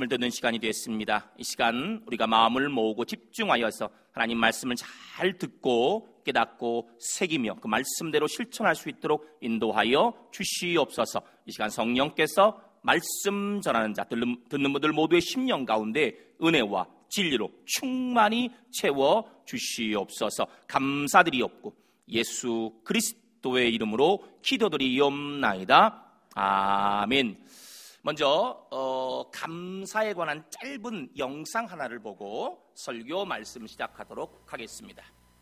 말씀을 듣는 시간이 되었습니다. 이 시간 우리가 마음을 모으고 집중하여서 하나님 말씀을 잘 듣고 깨닫고 새기며 그 말씀대로 실천할 수 있도록 인도하여 주시옵소서. 이 시간 성령께서 말씀 전하는 자, 듣는 분들 모두의 심령 가운데 은혜와 진리로 충만히 채워 주시옵소서. 감사드리옵고 예수 그리스도의 이름으로 기도드리옵나이다. 아멘. 먼저 감사에 관한 짧은 영상 하나를 보고 설교 말씀 시작하도록 하겠습니다.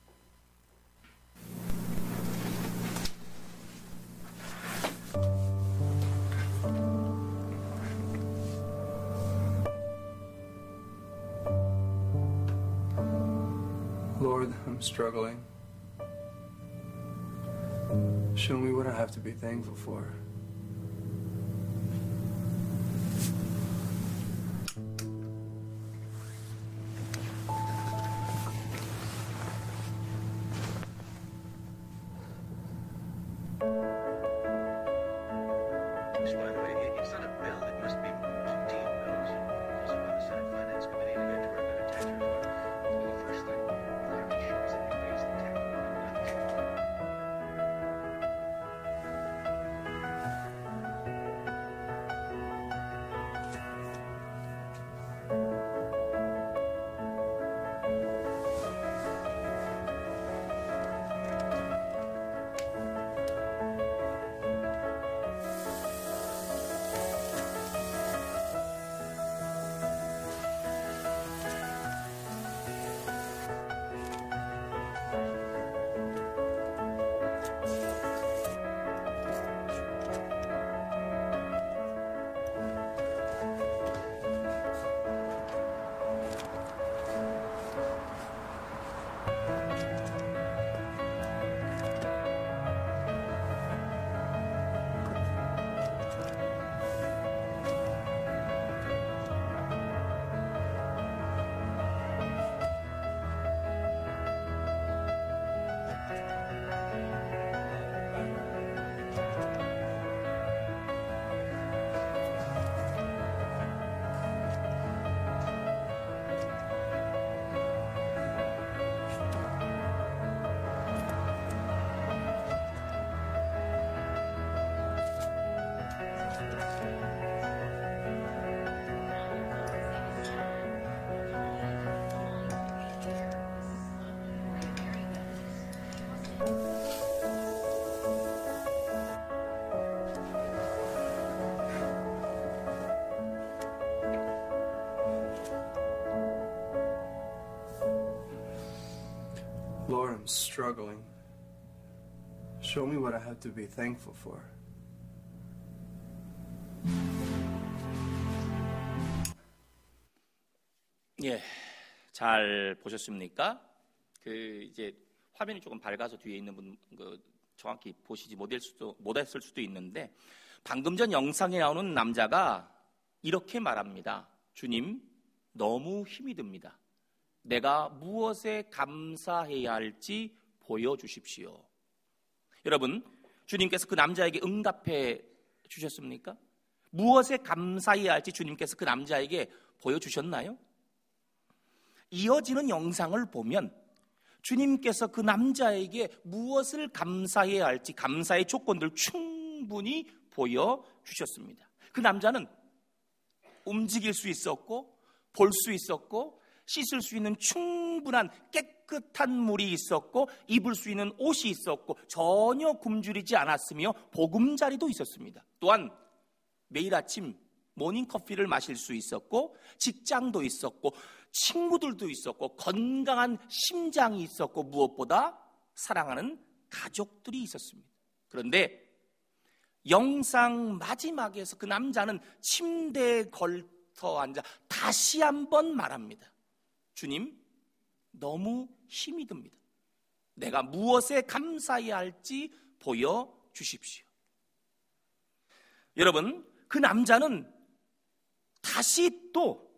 Lord, I'm struggling. Show me what I have to be thankful for. Lord, I'm struggling. Show me what I have to be thankful for. 예, 잘 보셨습니까? 이제 화면이 조금 밝아서 뒤에 있는 분 정확히 보시지 못했을 수도 있는데 방금 전 영상에 나오는 남자가 이렇게 말합니다. 주님, 너무 힘이 듭니다. 내가 무엇에 감사해야 할지 보여주십시오. 여러분, 주님께서 그 남자에게 응답해 주셨습니까? 무엇에 감사해야 할지 주님께서 그 남자에게 보여주셨나요? 이어지는 영상을 보면 주님께서 그 남자에게 무엇을 감사해야 할지 감사의 조건들을 충분히 보여주셨습니다. 그 남자는 움직일 수 있었고 볼 수 있었고 씻을 수 있는 충분한 깨끗한 물이 있었고 입을 수 있는 옷이 있었고 전혀 굶주리지 않았으며 보금자리도 있었습니다. 또한 매일 아침 모닝커피를 마실 수 있었고 직장도 있었고 친구들도 있었고 건강한 심장이 있었고 무엇보다 사랑하는 가족들이 있었습니다. 그런데 영상 마지막에서 그 남자는 침대에 걸터 앉아 다시 한번 말합니다. 주님, 너무 힘이 듭니다. 내가 무엇에 감사해야 할지 보여주십시오. 여러분, 그 남자는 다시 또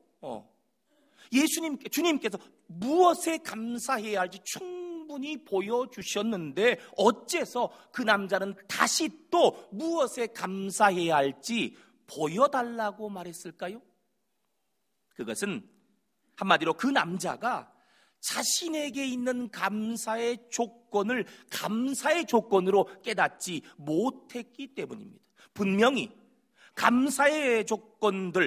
주님께서 무엇에 감사해야 할지 충분히 보여주셨는데 어째서 그 남자는 다시 또 무엇에 감사해야 할지 보여달라고 말했을까요? 그것은 한마디로 그 남자가 자신에게 있는 감사의 조건으로 깨닫지 못했기 때문입니다. 분명히 감사의 조건들,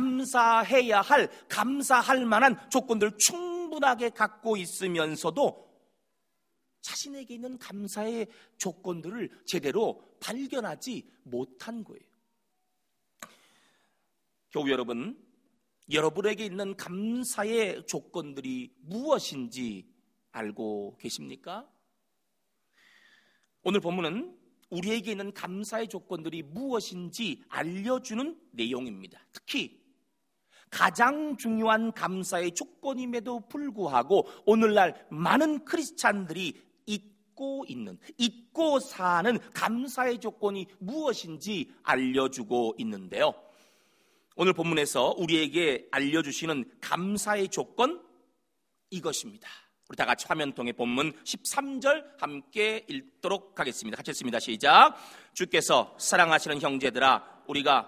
감사할 만한 조건들 충분하게 갖고 있으면서도 자신에게 있는 감사의 조건들을 제대로 발견하지 못한 거예요. 교우 여러분, 여러분에게 있는 감사의 조건들이 무엇인지 알고 계십니까? 오늘 본문은 우리에게 있는 감사의 조건들이 무엇인지 알려주는 내용입니다. 특히 가장 중요한 감사의 조건임에도 불구하고 오늘날 많은 크리스찬들이 잊고 사는 감사의 조건이 무엇인지 알려주고 있는데요. 오늘 본문에서 우리에게 알려주시는 감사의 조건, 이것입니다. 우리 다 같이 화면 통해 본문 13절 함께 읽도록 하겠습니다. 같이 읽습니다. 시작. 주께서 사랑하시는 형제들아, 우리가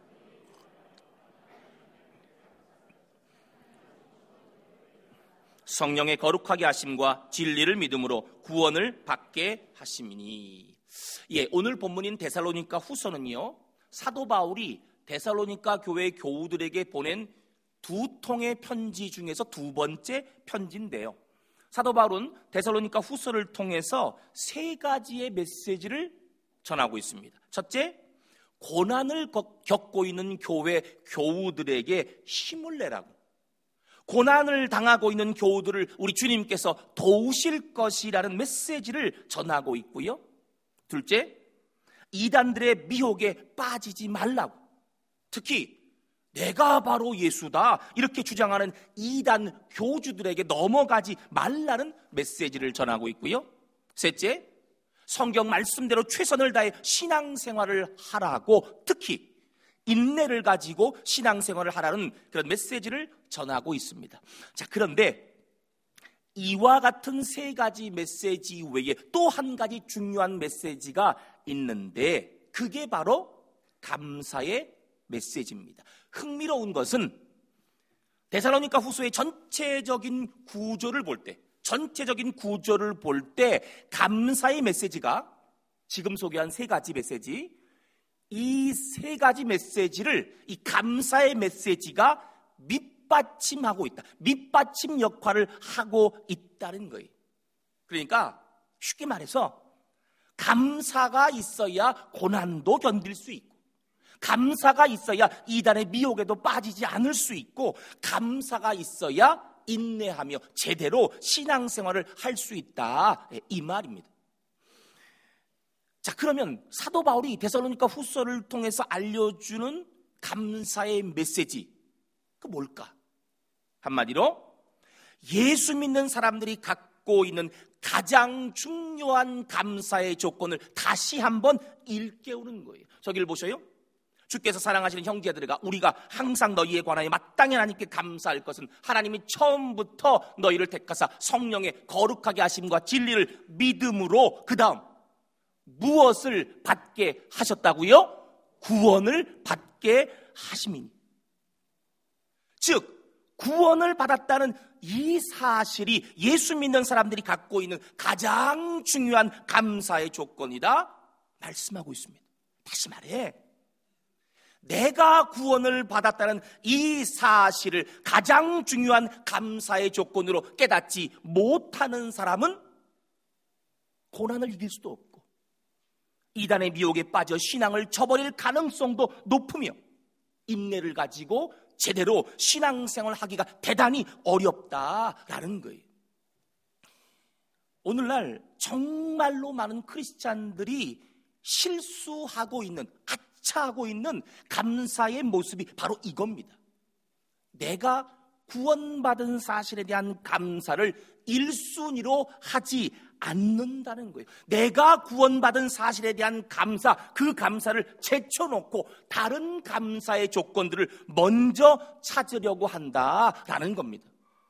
성령의 거룩하게 하심과 진리를 믿음으로 구원을 받게 하심이니. 오늘 본문인 데살로니가 후서는요, 사도 바울이 데살로니가 교회 교우들에게 보낸 2통의 편지 중에서 2번째 편지인데요. 사도 바울은 데살로니가 후서를 통해서 3가지의 메시지를 전하고 있습니다. 첫째, 고난을 겪고 있는 교회 교우들에게 힘을 내라고, 고난을 당하고 있는 교우들을 우리 주님께서 도우실 것이라는 메시지를 전하고 있고요. 둘째, 이단들의 미혹에 빠지지 말라고, 특히 내가 바로 예수다 이렇게 주장하는 이단 교주들에게 넘어가지 말라는 메시지를 전하고 있고요. 셋째, 성경 말씀대로 최선을 다해 신앙생활을 하라고, 특히 인내를 가지고 신앙생활을 하라는 그런 메시지를 전하고 있습니다. 자, 그런데 이와 같은 3가지 메시지 외에 또 한 가지 중요한 메시지가 있는데, 그게 바로 감사의 메시지입니다. 흥미로운 것은 데살로니가 후서의 전체적인 구조를 볼 때 감사의 메시지가, 지금 소개한 3가지 메시지, 이 3가지 메시지를, 이 감사의 메시지가 밑받침하고 있다, 밑받침 역할을 하고 있다는 거예요. 그러니까 쉽게 말해서 감사가 있어야 고난도 견딜 수 있고, 감사가 있어야 이단의 미혹에도 빠지지 않을 수 있고, 감사가 있어야 인내하며 제대로 신앙생활을 할 수 있다, 이 말입니다. 자, 그러면 사도 바울이 데살로니가 후서를 통해서 알려주는 감사의 메시지, 그 뭘까? 한마디로 예수 믿는 사람들이 갖고 있는 가장 중요한 감사의 조건을 다시 한번 일깨우는 거예요. 저기를 보셔요. 주께서 사랑하시는 형제들아, 우리가 항상 너희에 관하여 마땅히 하나님께 감사할 것은 하나님이 처음부터 너희를 택하사 성령의 거룩하게 하심과 진리를 믿음으로, 그 다음 무엇을 받게 하셨다고요? 구원을 받게 하심이니. 즉 구원을 받았다는 이 사실이 예수 믿는 사람들이 갖고 있는 가장 중요한 감사의 조건이다 말씀하고 있습니다. 다시 말해, 내가 구원을 받았다는 이 사실을 가장 중요한 감사의 조건으로 깨닫지 못하는 사람은 고난을 이길 수도 없고, 이단의 미혹에 빠져 신앙을 저버릴 가능성도 높으며, 인내를 가지고 제대로 신앙생활을 하기가 대단히 어렵다라는 거예요. 오늘날 정말로 많은 크리스찬들이 실수하고 있는, 하고 있는 감사의 모습이 바로 이겁니다. 내가 구원받은 사실에 대한 감사를 1순위로 하지 않는다는 거예요. 내가 구원받은 사실에 대한 감사, 그 감사를 제쳐놓고 다른 감사의 조건들을 먼저 찾으려고 한다라는 겁니다.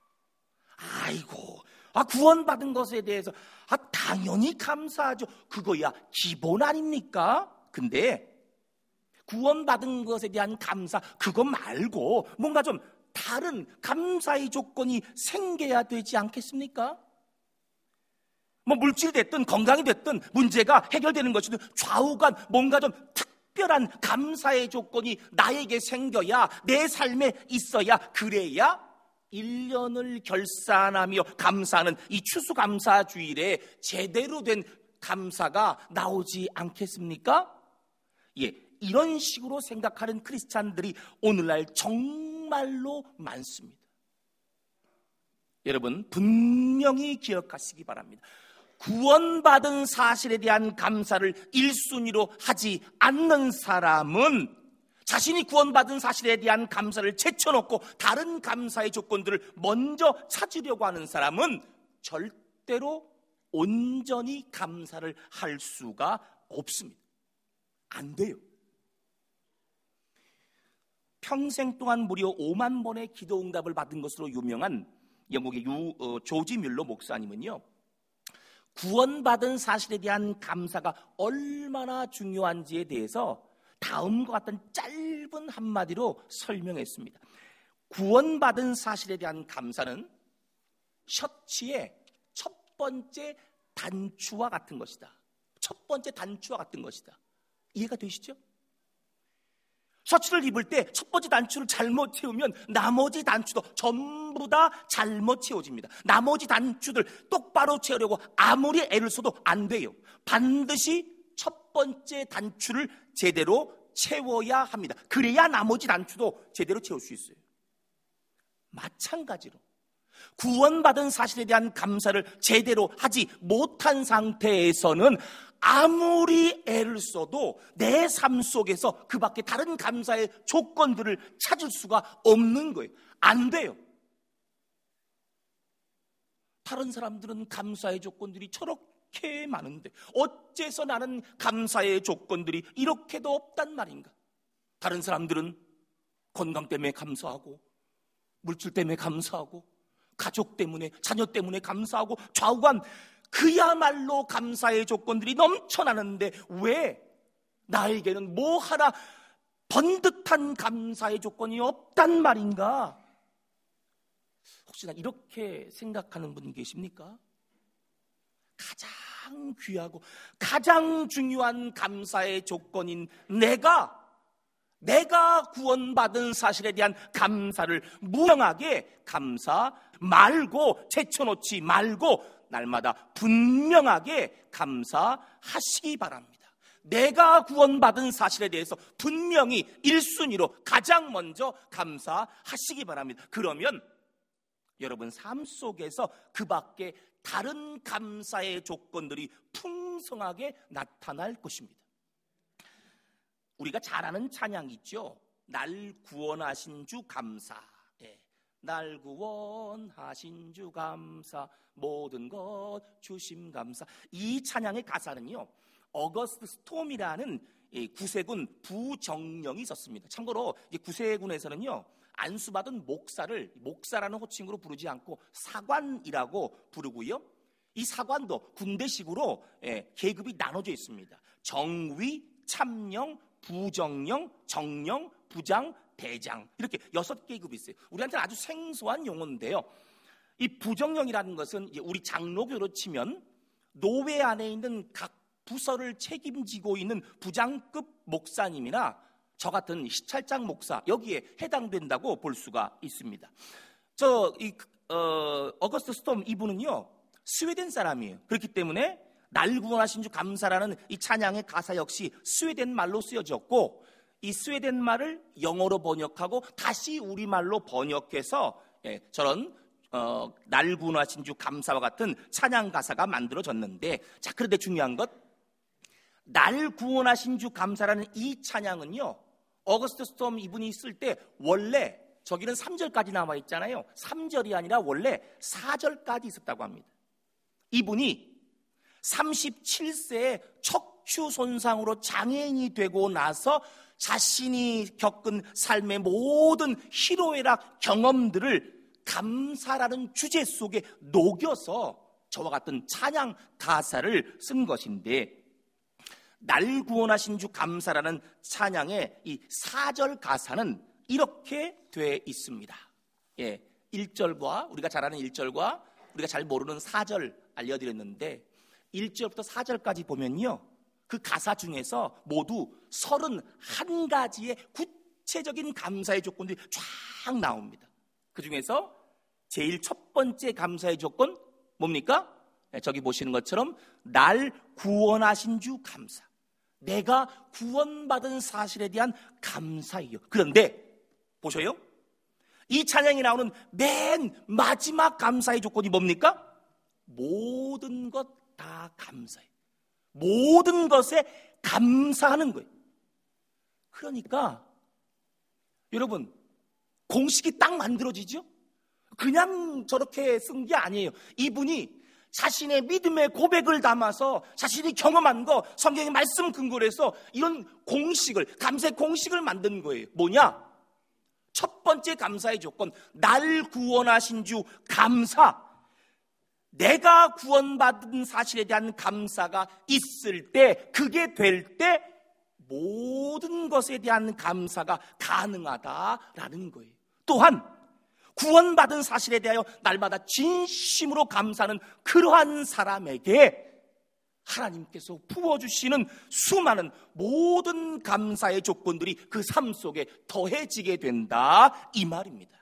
아이고, 구원받은 것에 대해서 당연히 감사하죠. 그거야 기본 아닙니까? 근데 구원받은 것에 대한 감사, 그거 말고 뭔가 좀 다른 감사의 조건이 생겨야 되지 않겠습니까? 뭐 물질이 됐든 건강이 됐든 문제가 해결되는 것이든 좌우간 뭔가 좀 특별한 감사의 조건이 나에게 생겨야, 내 삶에 있어야, 그래야 1년을 결산하며 감사하는 이 추수감사주일에 제대로 된 감사가 나오지 않겠습니까? 예, 이런 식으로 생각하는 크리스찬들이 오늘날 정말로 많습니다. 여러분, 분명히 기억하시기 바랍니다. 구원받은 사실에 대한 감사를 1순위로 하지 않는 사람은, 자신이 구원받은 사실에 대한 감사를 제쳐놓고 다른 감사의 조건들을 먼저 찾으려고 하는 사람은 절대로 온전히 감사를 할 수가 없습니다. 안 돼요. 평생 동안 무려 5만 번의 기도 응답을 받은 것으로 유명한 영국의 조지 뮬러 목사님은요, 구원받은 사실에 대한 감사가 얼마나 중요한지에 대해서 다음과 같은 짧은 한마디로 설명했습니다. 구원받은 사실에 대한 감사는 셔츠의 첫 번째 단추와 같은 것이다. 첫 번째 단추와 같은 것이다. 이해가 되시죠? 셔츠를 입을 때 첫 번째 단추를 잘못 채우면 나머지 단추도 전부 다 잘못 채워집니다. 나머지 단추들 똑바로 채우려고 아무리 애를 써도 안 돼요. 반드시 첫 번째 단추를 제대로 채워야 합니다. 그래야 나머지 단추도 제대로 채울 수 있어요. 마찬가지로 구원받은 사실에 대한 감사를 제대로 하지 못한 상태에서는 아무리 애를 써도 내 삶 속에서 그 밖에 다른 감사의 조건들을 찾을 수가 없는 거예요. 안 돼요. 다른 사람들은 감사의 조건들이 저렇게 많은데 어째서 나는 감사의 조건들이 이렇게도 없단 말인가? 다른 사람들은 건강 때문에 감사하고, 물질 때문에 감사하고, 가족 때문에, 자녀 때문에 감사하고, 좌우간 그야말로 감사의 조건들이 넘쳐나는데 왜 나에게는 뭐 하나 번듯한 감사의 조건이 없단 말인가? 혹시나 이렇게 생각하는 분 계십니까? 가장 귀하고 가장 중요한 감사의 조건인 내가 구원받은 사실에 대한 감사를 무명하게 감사 말고, 제쳐놓지 말고 날마다 분명하게 감사하시기 바랍니다. 내가 구원받은 사실에 대해서 분명히 1순위로 가장 먼저 감사하시기 바랍니다. 그러면 여러분 삶 속에서 그 밖에 다른 감사의 조건들이 풍성하게 나타날 것입니다. 우리가 잘 아는 찬양이 있죠. 날 구원하신 주 감사. 날 구원하신 주 감사, 모든 것 주심 감사. 이 찬양의 가사는요, 어거스트 스톰이라는 구세군 부정령이 있었습니다. 참고로 구세군에서는요, 안수받은 목사라는 호칭으로 부르지 않고 사관이라고 부르고요, 이 사관도 군대식으로 계급이 나눠져 있습니다. 정위, 참령, 부정령, 정령, 부장, 대장, 이렇게 6계급이 있어요. 우리한테는 아주 생소한 용어인데요, 이 부정령이라는 것은 이제 우리 장로교로 치면 노회 안에 있는 각 부서를 책임지고 있는 부장급 목사님이나 저 같은 시찰장 목사, 여기에 해당된다고 볼 수가 있습니다. 어거스트 스톰 이분은요, 스웨덴 사람이에요. 그렇기 때문에 날 구원하신 주 감사라는 이 찬양의 가사 역시 스웨덴 말로 쓰여졌고, 이 스웨덴 말을 영어로 번역하고 다시 우리말로 번역해서 저런 날 구원하신 주 감사와 같은 찬양 가사가 만들어졌는데, 자, 그런데 중요한 것, 날 구원하신 주 감사라는 이 찬양은요, 어거스트 스톰 이분이 쓸 때 원래 저기는 3절까지 나와 있잖아요. 3절이 아니라 원래 4절까지 있었다고 합니다. 이분이 37세에 척추 손상으로 장애인이 되고 나서 자신이 겪은 삶의 모든 희로애락 경험들을 감사라는 주제 속에 녹여서 저와 같은 찬양 가사를 쓴 것인데, 날 구원하신 주 감사라는 찬양의 이 4절 가사는 이렇게 돼 있습니다. 1절과 우리가 잘 아는 1절과 우리가 잘 모르는 4절 알려드렸는데 1절부터 4절까지 보면요, 그 가사 중에서 모두 31가지의 구체적인 감사의 조건들이 쫙 나옵니다. 그 중에서 제일 첫 번째 감사의 조건 뭡니까? 저기 보시는 것처럼 날 구원하신 주 감사, 내가 구원받은 사실에 대한 감사예요. 그런데 보셔요, 이 찬양이 나오는 맨 마지막 감사의 조건이 뭡니까? 모든 것 다 감사해. 모든 것에 감사하는 거예요. 그러니까 여러분, 공식이 딱 만들어지죠? 그냥 저렇게 쓴 게 아니에요. 이분이 자신의 믿음의 고백을 담아서 자신이 경험한 거, 성경의 말씀 근거로 해서 이런 공식을, 감사의 공식을 만든 거예요. 뭐냐? 첫 번째 감사의 조건, 날 구원하신 주 감사. 내가 구원받은 사실에 대한 감사가 있을 때, 그게 될 때 모든 것에 대한 감사가 가능하다라는 거예요. 또한 구원받은 사실에 대하여 날마다 진심으로 감사하는 그러한 사람에게 하나님께서 부어주시는 수많은 모든 감사의 조건들이 그 삶 속에 더해지게 된다, 이 말입니다.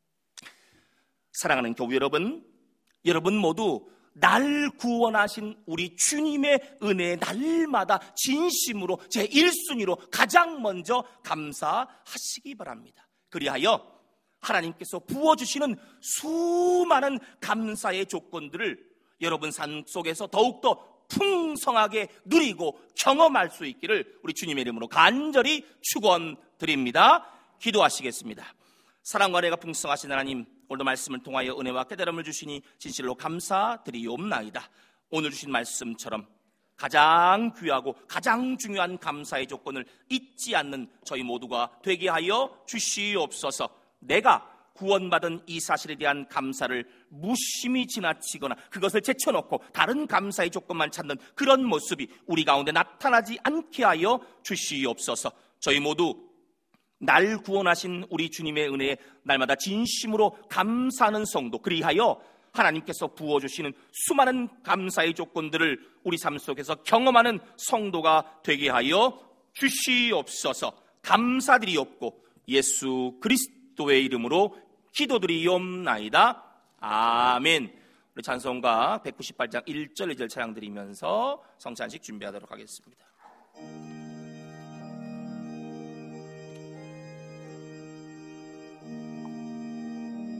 사랑하는 교우 여러분, 여러분 모두 날 구원하신 우리 주님의 은혜에 날마다 진심으로 제 1순위로 가장 먼저 감사하시기 바랍니다. 그리하여 하나님께서 부어주시는 수많은 감사의 조건들을 여러분 삶 속에서 더욱더 풍성하게 누리고 경험할 수 있기를 우리 주님의 이름으로 간절히 축원드립니다. 기도하시겠습니다. 사랑과 은혜가 풍성하신 하나님, 오늘도 말씀을 통하여 은혜와 깨달음을 주시니 진실로 감사드리옵나이다. 오늘 주신 말씀처럼 가장 귀하고 가장 중요한 감사의 조건을 잊지 않는 저희 모두가 되게 하여 주시옵소서. 내가 구원받은 이 사실에 대한 감사를 무심히 지나치거나 그것을 제쳐놓고 다른 감사의 조건만 찾는 그런 모습이 우리 가운데 나타나지 않게 하여 주시옵소서. 저희 모두 날 구원하신 우리 주님의 은혜에 날마다 진심으로 감사하는 성도, 그리하여 하나님께서 부어주시는 수많은 감사의 조건들을 우리 삶 속에서 경험하는 성도가 되게 하여 주시옵소서. 감사드리옵고 예수 그리스도의 이름으로 기도드리옵나이다. 아멘. 우리 찬송가 198장 1절 2절 찬양 드리면서 성찬식 준비하도록 하겠습니다.